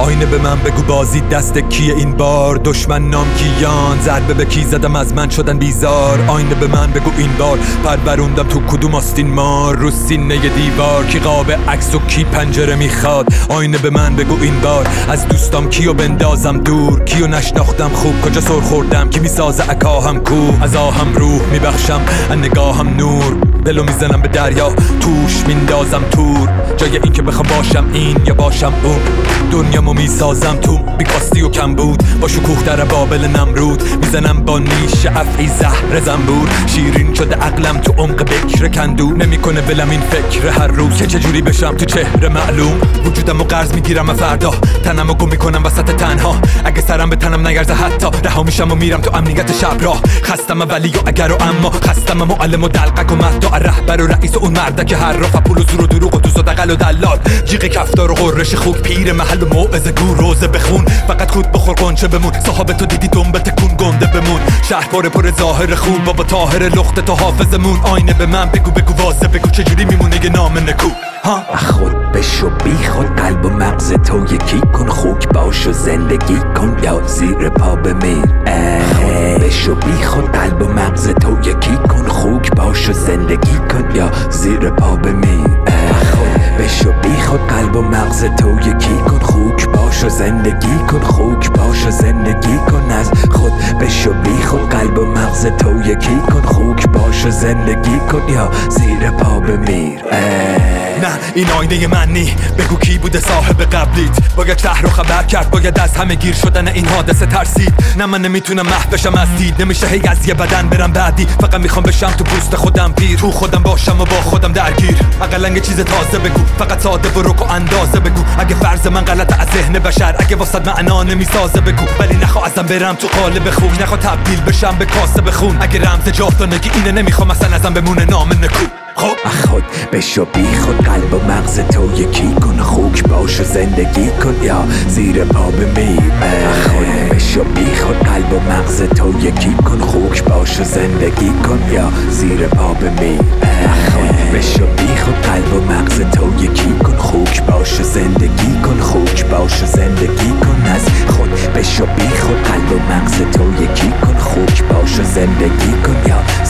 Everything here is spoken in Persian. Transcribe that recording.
آینه به من بگو بازی دست کیه این بار؟ دشمن نام کیان؟ ضربه به کی زدم از من شدن بیزار؟ آینه به من بگو این بار پروروندم تو کدوم آستین مار؟ رو سینه دیوار کی قاب عکس و کی پنجره میخواد؟ آینه به من بگو این بار از دوستام کیو بندازم دور؟ کیو نشناختم خوب کجا سر خوردم؟ کی میسازه اکاهم کو؟ از آهم روح میبخشم از نگاهم نور، دلو میزنم به دریا توش میندازم تور. جای این که بخوام باشم این یا باشم اون، دنیامو میسازم تو بیکاستی و کم بود. با شکوه در بابل نمرود میزنم با نیش افعی زهر زنبور. شیرین شده عقلم تو عمق بکر کندو، نمیکنه ولم این فکر هر روز که چجوری بشم تو چهره معلوم. وجودمو قرض میگیرم فردا، تنمو گم میکنم وسط تنها. اگه سرم به تنم نگرزه حتی رها میشم و میرم تو امنیت شب راه. خستم ولی و اگر و اما، خستم معلم و دلقک و مهدا، رهبر و رئیس و اون مرده که هر راه پول و زور و دروغ و دوست و دغل و دلال. جیغ کفتار و قررش خوک پیر محل و موعظه گو روزه بخون. فقط خود بخور قنچه بمون، صاحب تو دیدی دنبه تکون گنده بمون. شهر پر ظاهر خوب بابا طاهر لخت تو حافظمون. آینه به من بگو واسه بگو چجوری میمونه یه نام نکو؟ خود بشو بی خود، قلب و مغز تو یکی کن. خوک باش و زندگی کن یا زیر پا بمیر. خود بشو بی خود، قلب و مغز تو یکی کن. خوک باش و زندگی کن یا زیر پا بمیر. خود بشو بی خود، قلب و مغز تو یکی کن. خوک باش و زندگی کن. خوک باش و زندگی کن. از خود بشو بی خود، قلب و مغز تو یکی کن. خوک باش و زندگی کن یا زیر پا بمیر. نه این آینه من نی، بگو کی بوده صاحب قبلیت؟ باید شهر رو خبر کرد، باید از همه گیر شدن این حادثه ترسید. نه من نمیتونم محو بشم از دید، نمیشه هی از یه بدن برم بعدی. فقط میخوام بشم تو پوست خودم پیر، تو خودم باشم و با خودم درگیر. اقلا یه چیز تازه بگو، فقط ساده و رک و اندازه بگو. اگه فرض من غلطه از ذهن بشر، اگه واسط معنا نمیسازه بگو. ولی نخوا ازم برم تو قالب خوک، نخوا تبدیل بشم به کاسه بخون. اگه رمز جاودانگی اینه نمیخوام اصلا ازم بمونه نام نکو. خود بشو بی خود، قلب و مغز تو یکی کن. خوک باش و زندگی کن یا زیر پا بمیر. خود بشو بی خود، قلب و مغز تو یکی کن. خوک باش و زندگی کن یا زیر پا بمیر. خود بشو بی خود، قلب و مغز تو یکی کن. خوک باش و زندگی کن. خوک باش و زندگی کن. از خود بشو بی خود، قلب و مغز تو یکی کن. خوک باش و زندگی کن یا